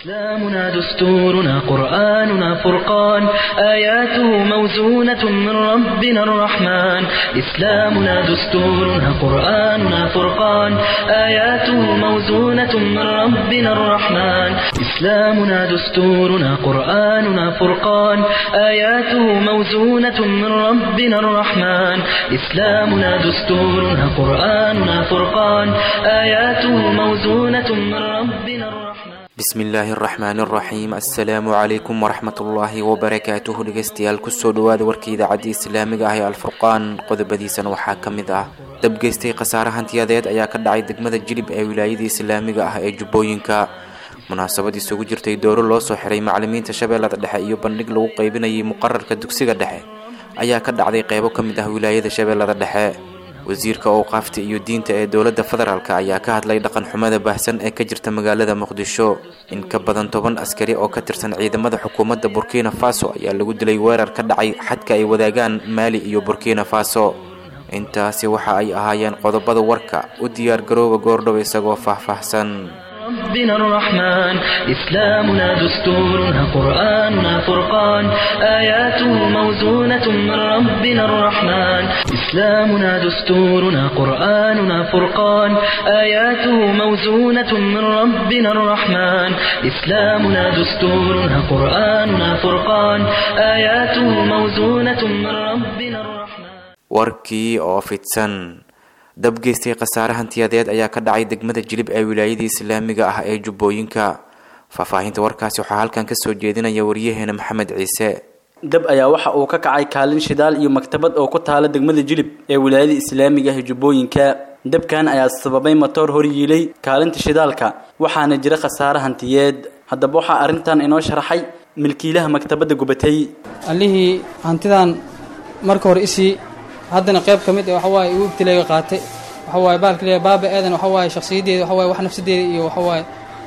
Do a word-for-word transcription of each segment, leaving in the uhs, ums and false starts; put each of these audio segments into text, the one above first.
إسلامنا دستورنا قرآننا فرقان آياته موزونة من ربنا الرحمن إسلامنا دستورنا قرآننا فرقان آياته موزونة من ربنا الرحمن إسلامنا دستورنا قرآننا فرقان آياته موزونة من ربنا الرحمن إسلامنا دستورنا قرآننا فرقان آياته موزونة من ربنا الرحمن بسم الله الرحمن الرحيم السلام عليكم ورحمة الله وبركاته dhegeystayaal kusoo dhawaada warkii idaacadda islaamiga ah ee alfurqaan qodobadiisana waxaa ka mid ah dabgeystay khasaare hantiyadeed ayaa ka dhacay degmada jilib ee wilaayada islaamiga ah ee jubbooyinka munaasabad isugu jirtay dooro loo soo xiray macallimiinta shabeellada dhexe iyo bandhig lagu qaybinayay muqarrarka dugsiga dhexe ayaa ka dhacday qaybo ka mid ah wilaayada shabeellada dhexe wasiirka awqaafta iyo diinta ee dowladda federaalka ayaa ka hadlay dhaqan xumada baahsan ee ka jirta magaalada muqdisho in ka badan toban askari oo ka tirsan ciidamada xukuumadda Burkina Faso ayaa lagu dilay weerar ka dhacay xadka ay wadaagaan Mali iyo Burkina Faso intaasi waxa ay ahaayeen qodobada warka u diyaar garooba goordhow isagoo faahfaahsan ربنا الرحمن إسلامنا دستورنا قرآننا فرقان آياته موزونة من ربنا الرحمن إسلامنا دستورنا قرآننا فرقان آياته موزونة من ربنا الرحمن إسلامنا دستورنا قرآننا فرقان آياته موزونة من ربنا الرحمن warkii oo fidsan dabgeystay khasaare hantiyadeed ayaa ka dhacay degmada jilib ee wilaayada islaamiga ah ee jubbooyinka faahfaahinta warkaasi waxaa halkan ka soo jeedinaya wariyaheena maxamed ciise dab ayaa waxa uu ka kacay kaalin shidaal iyo maktabad oo ku taala degmada jilib ee wilaayada islaamiga ah ee jubbooyinka dabkan ayaa sababay matoor hor yiilay kaalinta shidaalka waxaana jira khasaare hantiyeed haddaba waxaa arrintan inoo sharaxay milkiilaha maktabadda gubatay allihii hantidan marka hore isii haddana qayb ka mid ah waxa waaye uu ibtilayga qaatay waxa waaye baalkaliya baaba aadan waxa waaye shakhsiyadeeda waxa waaye wax nafsadeeda iyo waxa waaye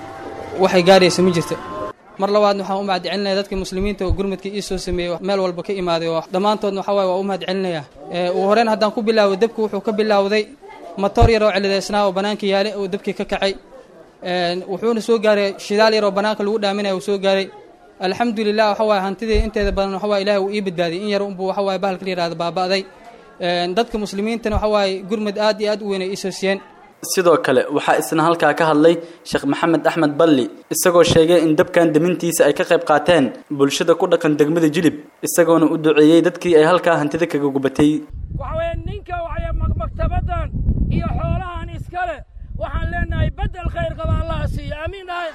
waxay gaaraysa ma jirto mar labaadna waxaan u mahad celinayaa dadka muslimiinta oo gurmadka ii soo sameeyay meel walba ka imaaday oo dhammaantoodna waxa waaye waa u mahad celinayaa ee uu horeen haddaan ku bilaabo dabku wuxuu ka bilowday matoor yar oo cilideysnaa oo banaanka yaale oo dabkii ka kacay een wuxuuna soo gaaray shidaal yar oo banaanka lagu dhaaminayo uu soo gaaray alxamdulilah waxa waaye hantidii inteeda badan waxa waaye ilaahay uu ii badbaadiyay in yar unbuu waxa waaye baalkaliya yiraahdo baaba'day dadka muslimiintana waxa waaye gurmad aad iyo aad u weyn ay isoo siiyeen sidoo kale waxaa isna halkaa ka hadlay sheekh maxamed axmed balli isagoo sheegay in dabkan damintiisa ay ka qayb qaateen bulshada ku dhaqan degmada jilib isagoona u duceeyay dadkii ay halkaa hantida kaga gubatay waxa weeye ninka waxay maktabadan iyo xoolahan iskale waxaan leenahay badal khayr qaba allah siiyo amiin ah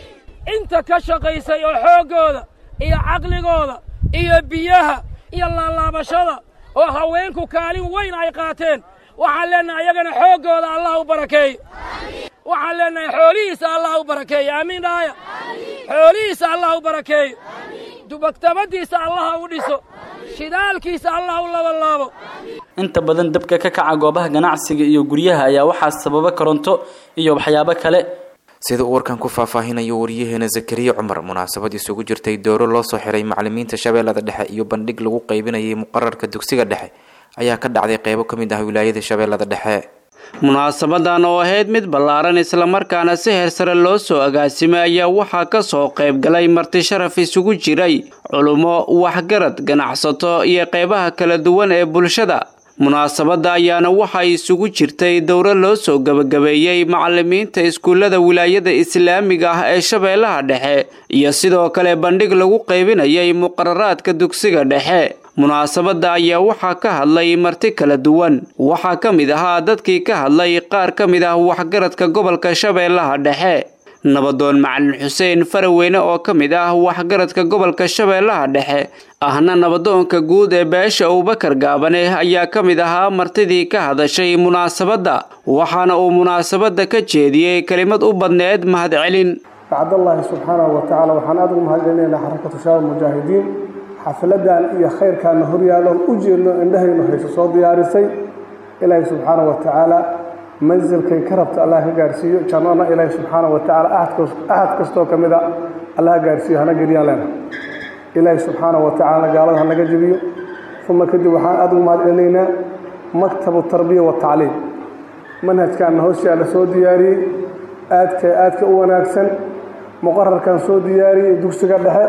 inta ka shaqaysay oo xoogooda iyo caqligooda iyo biyaha iyo laalaabashada oo haweenku kaalin weyn ay qaateen waxaan leenahay ayagana xoogooda allah u barakeeyo waxaan leenahay xoolihiisa allah u barakeeyo amiin dhaaya xoolihiisa allah u barakeeyo maktabadiisa allah u dhiso shidaalkiisa allah u labalaabo inta badan dabka ka kaca goobaha ganacsiga iyo guryaha ayaa waxaa sababa koronto iyo waxyaabo kale sida uu warkan ku faahfaahinayo wariyaheena Zakariya Cumar munaasabad isugu jirtay dooro loo soo xiray macallimiinta shabeellada dhexe iyo bandhig lagu qaybinayay muqarrarka dugsiga dhexe ayaa ka dhacday qaybo ka mid ah wilaayada shabeellada dhexe munaasabadan oo ahayd mid ballaaran isla markaana si heer sare loo soo agaasimay ayaa waxaa ka soo qayb galay marti sharaf isugu jiray culummo waxgarad ganacsato iyo qaybaha kala duwan ee bulshada munaasabada ayaana waxa isugu jirtay dowro loo soo gabagabeeyay macallimiinta iskuulada wilaayada islaamiga ah ee shabeellaha dhexe iyo sidoo kale bandhig lagu qaybinayay muqarraraadka dugsiga dhexe munaasabada ayaa waxaa ka hadlay marti kala duwan waxaa ka mid ahaa dadkii ka hadlay qaar ka mid ah waxgaradka gobolka shabeellaha dhexe nabadoon macallin xuseen faraweyne oo ka mid ah waxgaradka gobolka shabeellaha dhexe ahna nabadoonka guud ee beesha Abubakar Gaabane ayaa ka mid ahaa martidii ka hadashay munaasabada waxaana uu munaasabada ka jeediyay kelimad u badneed mahad celin bacdallahi subhanahu wa ta'ala waxaan aad ugu mahadcelinaynaa xarakatu shabaab mujaahidiin xafladan iyo khayrkan horyaalo u jeedno indhahaynu hayso soo diyaarisay ilaahay subhanahu wa ta'ala manzilkay ka rabta Allah ka gaarsiiyo jannada ilaahay subhanahu wa ta'ala ahad kasto kamida Allah gaarsiiyo hana geliyaan ilaahay subhanahu wa ta'ala gaalada hanaga jibiyo uma kadib waxaan aad ugu mahadcelinaynaa maktabu tarbiya wa tacliim manhajkan hawsha la soo diyaariyay aadka aadka u wanaagsan muqararkan soo diyaariyey dugsiga dhexe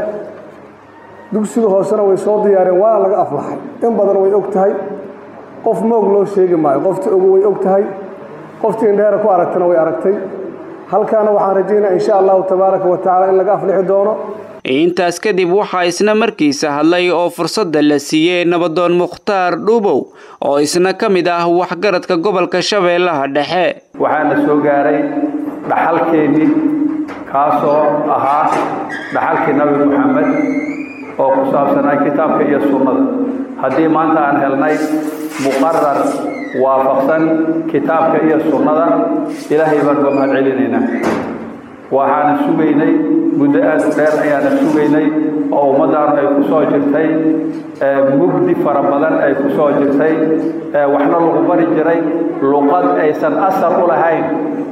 dugsiga hoosena way soo diyaareen waana laga aflaxay in badan way og tahay qof moog loo sheegi maayo qoftii ogu way og tahay qoftii indheera ku aragtana way aragtay halkaana waxaan rajaynayaa insha allahu tabaaraka wa tacaala in laga aflixi doono. intaas kadib waxaa isna markiisa hadlay oo fursadda la siiyey nabadoon Mukhtaar Dhuubow oo isna ka mid ah waxgaradka gobolka Shabeellaha Dhexe. waxaana soo gaaray dhaxalkeennii kaasoo ahaa dhaxalkii Nabi Muhammad oo ku saabsanaa kitaabka iyo sunnada. haddii maanta aan helnay muqarrar waafaqsan kitaabka iyo sunnada ilaahay baan uga mahad celinaynaa. waxaana sugaynay muddo aad u dheer ayaana sugaynay oo ummaddaanu ay ku soo jirtay mugdi fara badan ay ku soo jirtay waxna lagu bari jiray luqad aysan asal u lahayn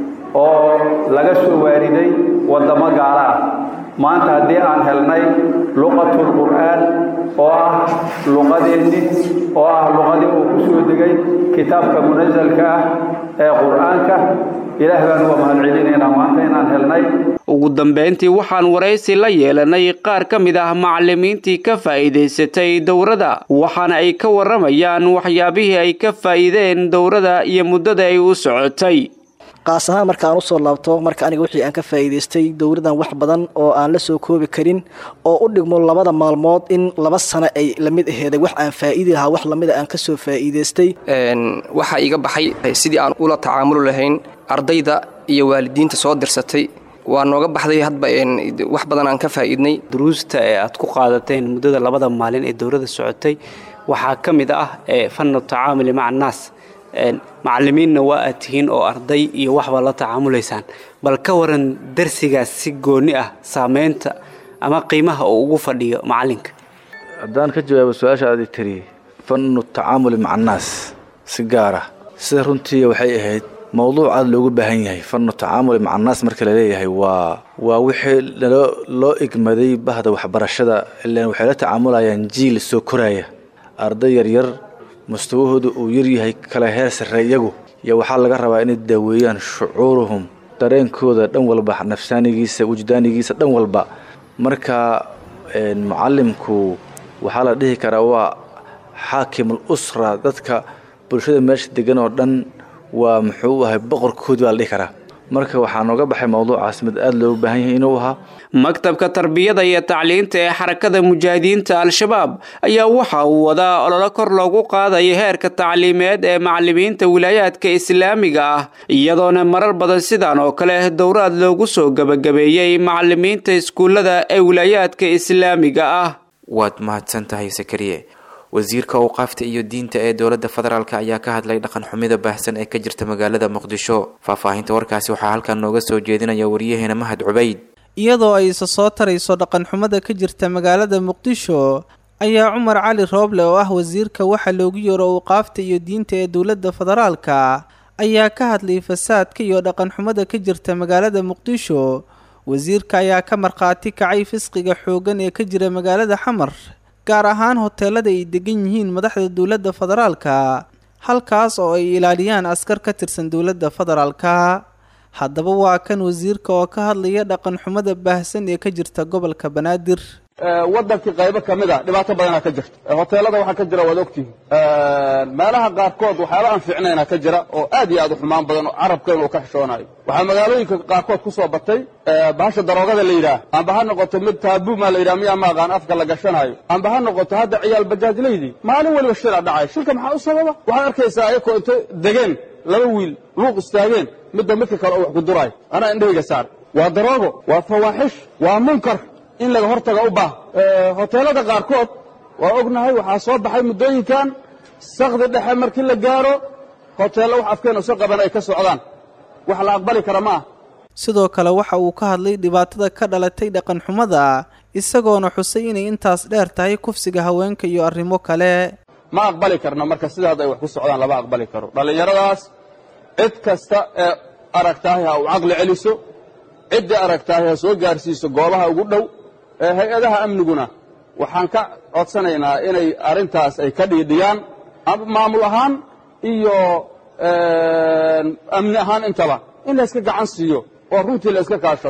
oo laga soo waariday waddamo gaala ah. maanta haddii aan helnay luqatul qur'aan oo ah luqadeennii oo ah luqadii uu ku soo degay kitaabka munazalka ah ee qur'aanka ilaah baan uga mahad celinaynaa maanta inaan helnay. ugu dambeyntii waxaan waraysi la yeelanay qaar ka mid ah macallimiintii ka faa'iidaysatay dowrada waxaana ay ka waramayaan waxyaabihii ay ka faa'iideen dowrada iyo muddada ay u socotay. qaas ahaan marka aan u soo laabto marka aniga wixii aan ka faa'iidaystay dowradan wax badan oo aan la soo koobi karin oo u dhigmo labada maalmood in laba sano ay la mid aheeday wax aan faa'iidi lahaa wax lamid aan ka soo faa'iidaystay. een waxa iga baxay sidii aan ula tacaamul lahayn ardayda iyo waalidiinta soo dirsatay waa nooga baxday hadba een wax badan aan ka faa'iidnay. duruusta ee aad ku qaadateen muddada labada maalin ee dowrada socotay waxaa ka mid ah fannu tacaamuli maca naas macallimiinna waa aad tihiin oo arday iyo waxba la tacaamulaysaan bal ka waran darsigaas si gooni ah saameynta ama qiimaha uu ugu fadhiyo macallinka. haddaan ka jawaabo su-aasha aad tiri fannu tacaamuli maca naas si gaar ah sida runtii waxay ahayd mowduuc aad loogu baahan yahay. fannu tacaamuli maca naas marka la leeyahay waa waa wixii loo igmaday bahda waxbarashada ilaan waxay la tacaamulayaan jiil soo koraya arday yaryar mustawahoodu uu yar yahay kala heer sare iyagu iyo waxaa laga rabaa inay daaweeyaan shucuuruhum dareenkooda dhan walba nafsaanigiisa wujdaanigiisa dhan walba. marka mucallimku waxaa la dhihi karaa waa xaakimul usra dadka bulshada meesha degan oo dhan waa muxuu ahay boqorkoodii baa la dhihi karaa. marka waxaa nooga baxay mowduucaas mid aad loogu baahan yahay inuu ahaa. maktabka tarbiyada iyo tacliinta ee xarakada mujaahidiinta al-shabaab ayaa waxa uu wadaa olole kor loogu qaadayo heerka tacliimeed ee macallimiinta wilaayaadka islaamiga ah iyadoona marar badan sidaan oo kale dowraad loogu soo gabagabeeyey macallimiinta iskuullada ee wilaayaadka islaamiga ah. waad mahadsan tahay Sakariye. wasiirka awqaafta iyo diinta ee dowladda federaalka ayaa ka hadlay dhaqan xumida baahsan ee ka jirta magaalada Muqdisho. faahfaahinta warkaasi waxaa halkan nooga soo jeedinaya wariyaheena Mahad Cubayd. iyadoo ay soo tarayso dhaqan xumada ka jirta magaalada Muqdisho ayaa Cumar Cali Rooble oo ah wasiirka waxa loogu yeero awqaafta iyo diinta ee dowladda federaalka ayaa ka hadlay fasaadka iyo dhaqan xumada ka jirta magaalada Muqdisho. wasiirka ayaa ka marqaati kacay fisqiga xoogan ee ka jira magaalada Xamar gaar ahaan hoteelada ay degan yihiin madaxda dowladda federaalka halkaas oo ay ilaaliyaan askar ka tirsan dowladda federaalka. haddaba waa kan wasiirka oo ka hadlaya dhaqan xumada baahsan ee ka jirta gobolka Banaadir. wadankii qaybo kamid ah dhibaato badan ka jirta hoteelada waxa ka jira wad ogtiin meelaha qaarkood waxyaabo aan fiicnayna ka jira oo aad iyo aad u xumaan badan oo carabkeena uu ka xishoonayo waxa magaalooyinka qaarkood ku soo batay baasha daroogada la yiraahdo amba ha noqoto mid taabuu ma la yiraahdo miya ma aqaan afka la gashanayo amba ha noqoto hadda ciyaal bajaajleydii maalin waliba shir dhacay shilka maxaa u sababa waxaad arkaysaa ayagoo inta degeen laba wiil luuq istaageen midba midka kale oo wax ku duray ana indhayga saar waa daroogo waa fawaaxish waa munkar in laga hortaga u baahan. hoteelada qaarkood waa ognahay waxaa soo baxay muddooyinkan saqdi dhexe markii la gaaro hoteello wax afkeen u soo qaban ay ka socdaan wax la aqbali kara ma aha. sidoo kale waxa uu ka hadlay dhibaatada ka dhalatay dhaqan xumada isagoona xusay inay intaas dheer tahay kufsiga haweenka iyo arrimo kale. ma aqbali karno marka sidaad ay wax ku socdaan laba aqbali karo. dhalinyaradaas cid kasta ee aragtahay ha u caqli celiso cidda aragtahay ha soo gaarsiiso goobaha ugu dhow. hay-adaha amniguna waxaan ka codsanaynaa inay arrintaas ay ka dhiidhiyaan maamul ahaan iyo amni ahaan intaba in la iska gacan siiyo oo runtii la iska kaashado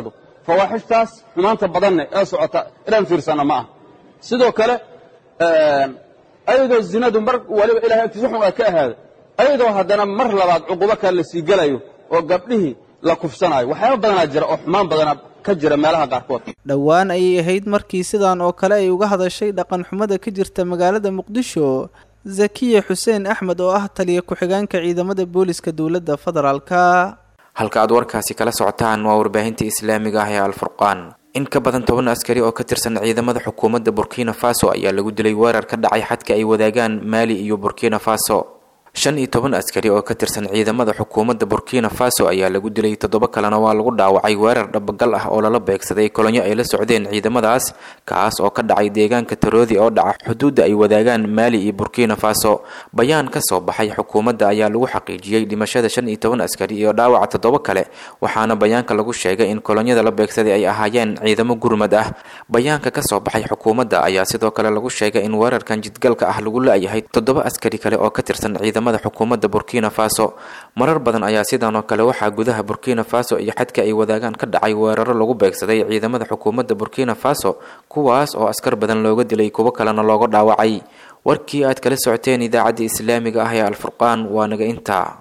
fawaaxishtaas xumaanta badanne ee socota inaan fiirsana ma ah sidoo kale ayadoo zinadu mar waliba ilaahay agtiisa xun ay ka ahaada ayadoo haddana mar labaad cuqubo kale la sii gelayo oo gabdhihii la kufsanayo waxyaaba badanaa jira oo xumaan badanaa ka jira meelaha qaarkood dhowaan ayay ahayd markii sidaan oo kale ay uga hadashay dhaqan xumada ka jirta magaalada muqdisho zakiya xuseen axmed oo ah taliya ku-xigeenka ciidamada booliska dowladda federaalka halka aad warkaasi kala socotaan waa warbaahinta islaamiga ah ee alfurqaan in ka badan toban askari oo ka tirsan ciidamada xukuumadda Burkina Faso ayaa lagu dilay weerar ka dhacay xadka ay wadaagaan Mali iyo Burkina Faso shan iyo toban askari oo ka tirsan ciidamada xukuumadda Burkina Faso ayaa lagu dilay toddoba kalena waa lagu dhaawacay weerar dhabagal ah oo lala beegsaday kolonyo ay la socdeen ciidamadaas kaas oo ka dhacay deegaanka Taroodi oo dhaca xuduudda ay wadaagaan Mali iyo Burkina Faso bayaan ka soo baxay xukuumadda ayaa lagu xaqiijiyay dhimashada shan iyo toban askari iyo dhaawaca toddoba kale waxaana bayaanka lagu sheegay in kolonyada la beegsaday ay ahaayeen ciidamo gurmad ah bayaanka ka soo baxay xukuumadda ayaa sidoo kale lagu sheegay in weerarkan jidgalka ah lagu laayahay toddoba askari kale oo ka tirsan ciidamada xukuumadda Burkina Faso marar badan ayaa sidaan oo kale waxaa gudaha Burkina Faso iyo xadka ay wadaagaan ka dhacay weeraro lagu beegsaday ciidamada xukuumadda Burkina Faso kuwaas oo askar badan looga dilay kuwa kalena looga dhaawacay warkii aad kala socoteen idaacadda islaamiga ah ee Al Furqaan waa naga intaa